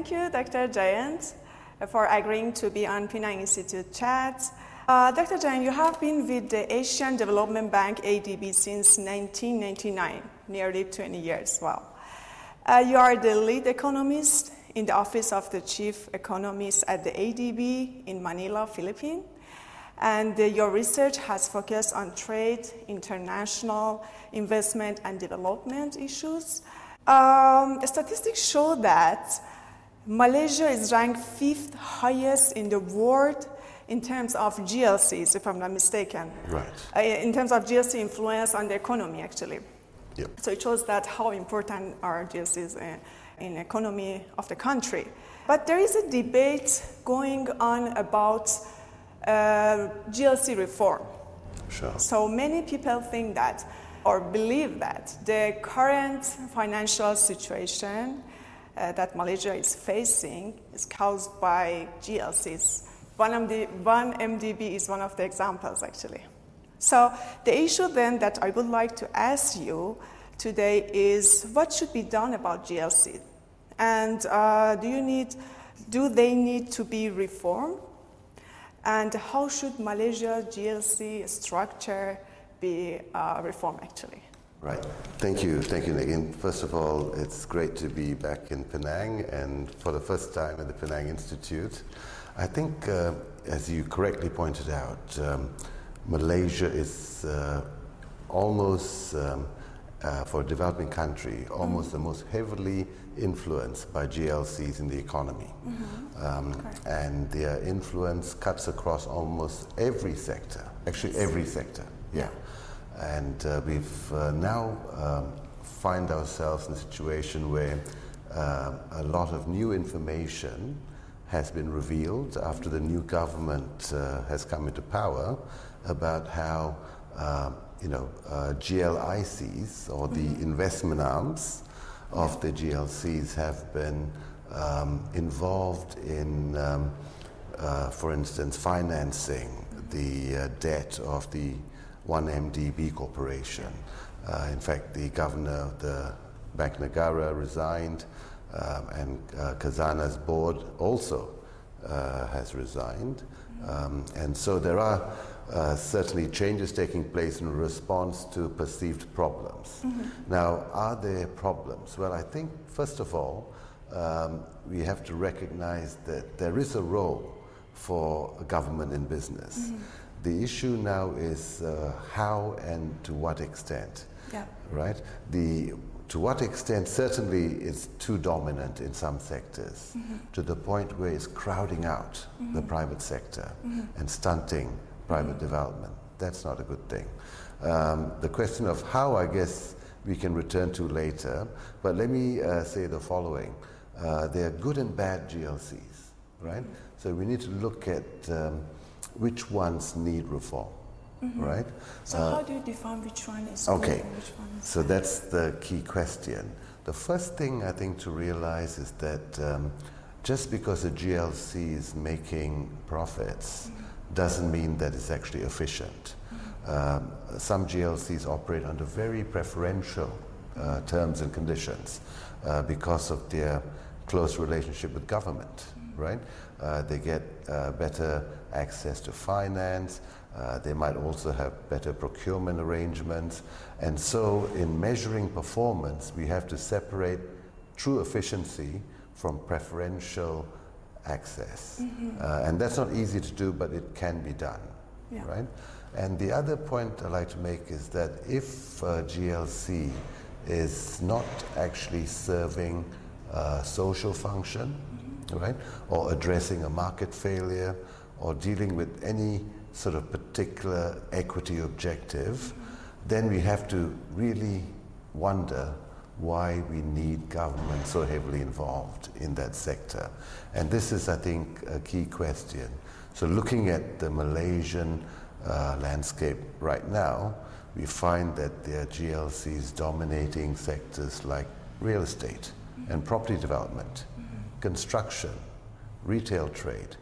Thank you, Dr. Jayant, for agreeing to be on Penang Institute chat. Dr. Jayant, you have been with the Asian Development Bank, ADB, since 1999, nearly 20 years. Wow. You are the lead economist in the Office of the Chief Economist at the ADB in Manila, Philippines. And your research has focused on trade, international investment, and development issues. Statistics show that Malaysia is ranked 5th highest in the world in terms of GLCs, if I'm not mistaken. Right. In terms of GLC influence on the economy, actually. Yep. So it shows that how important are GLCs in the economy of the country. But there is a debate going on about GLC reform. Sure. So many people think that or believe that the current financial situation that Malaysia is facing is caused by GLCs. 1MDB is one of the examples, actually. So the issue then that I would like to ask you today is what should be done about GLC? And do they need to be reformed? And how should Malaysia GLC structure be reformed, actually? Right. Thank you, Negin. First of all, it's great to be back in Penang and for the first time at the Penang Institute. I think, as you correctly pointed out, Malaysia is almost, for a developing country, almost the most heavily influenced by GLCs in the economy. And their influence cuts across almost every sector, actually every sector, yeah. And we've now find ourselves in a situation where a lot of new information has been revealed after the new government has come into power about how GLICs, or the investment arms of the GLCs, have been involved in, for instance, financing the debt of the 1MDB Corporation. In fact, the governor of the Bank Negara resigned, and Khazanah's board also has resigned. And so there are certainly changes taking place in response to perceived problems. Now, are there problems? Well, I think, first of all, we have to recognize that there is a role for government in business. The issue now is how and to what extent, right? To what extent certainly is too dominant in some sectors, to the point where it's crowding out the private sector and stunting private development. That's not a good thing. The question of how, I guess, we can return to later, but let me say the following. There are good and bad GLCs, right? So we need to look at which ones need reform, right? So how do you define which one is okay. good and which one is So that's the key question. The first thing I think to realize is that just because a GLC is making profits doesn't mean that it's actually efficient. Some GLCs operate under very preferential terms and conditions because of their close relationship with government, right? They get better access to finance. They might also have better procurement arrangements. And so in measuring performance, we have to separate true efficiency from preferential access. And that's not easy to do, but it can be done, right? And the other point I'd like to make is that if GLC is not actually serving a social function, right, or addressing a market failure, or dealing with any sort of particular equity objective, then we have to really wonder why we need government so heavily involved in that sector. And this is, I think, a key question. So looking at the Malaysian landscape right now, we find that there are GLCs dominating sectors like real estate and property development, construction, retail trade,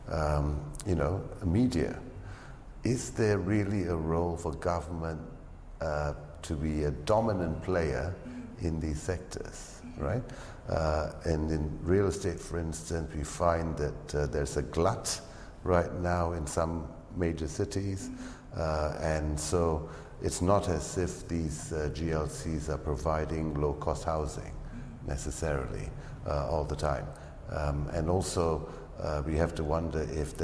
media. Is there really a role for government to be a dominant player in these sectors? right? And in real estate, for instance, we find that there's a glut right now in some major cities, and so it's not as if these GLCs are providing low-cost housing necessarily all the time. And also, we have to wonder if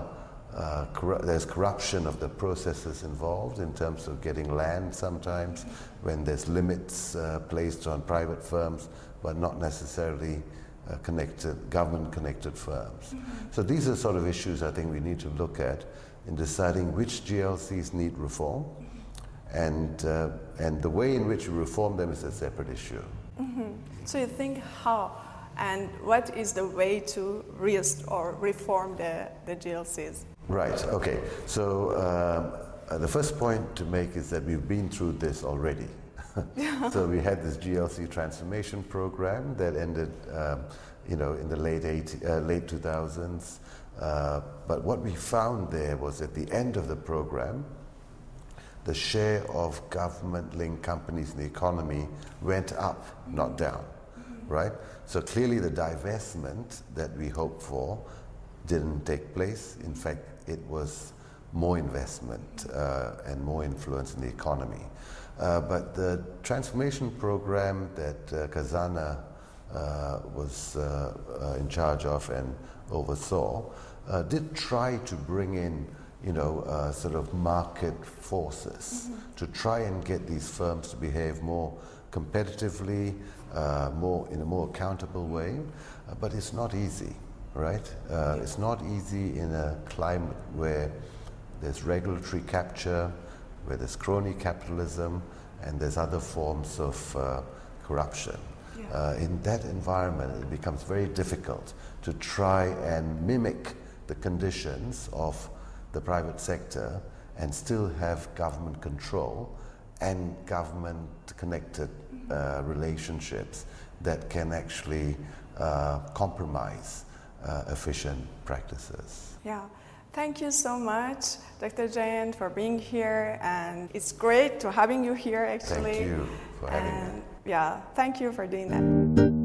there's corruption of the processes involved in terms of getting land sometimes, when there's limits placed on private firms, but not necessarily government-connected firms. So these are sort of issues I think we need to look at in deciding which GLCs need reform, and the way in which we reform them is a separate issue. So you think how and what is the way to reform the GLCs? Right, okay. So the first point to make is that we've been through this already. So we had this GLC transformation program that ended in the late 2000s. But what we found there was at the end of the program, the share of government-linked companies in the economy went up, not down, right? So clearly the divestment that we hoped for didn't take place. In fact, it was more investment and more influence in the economy. But the transformation program that Khazanah was in charge of and oversaw did try to bring in sort of market forces to try and get these firms to behave more competitively, in a more accountable way, but it's not easy, right? It's not easy in a climate where there's regulatory capture, where there's crony capitalism, and there's other forms of corruption. In that environment, it becomes very difficult to try and mimic the conditions of the private sector and still have government control and government-connected relationships that can actually compromise efficient practices. Yeah. Thank you so much, Dr. Jayant, for being here, and it's great to having you here actually. Thank you for having me. Yeah, thank you for doing that.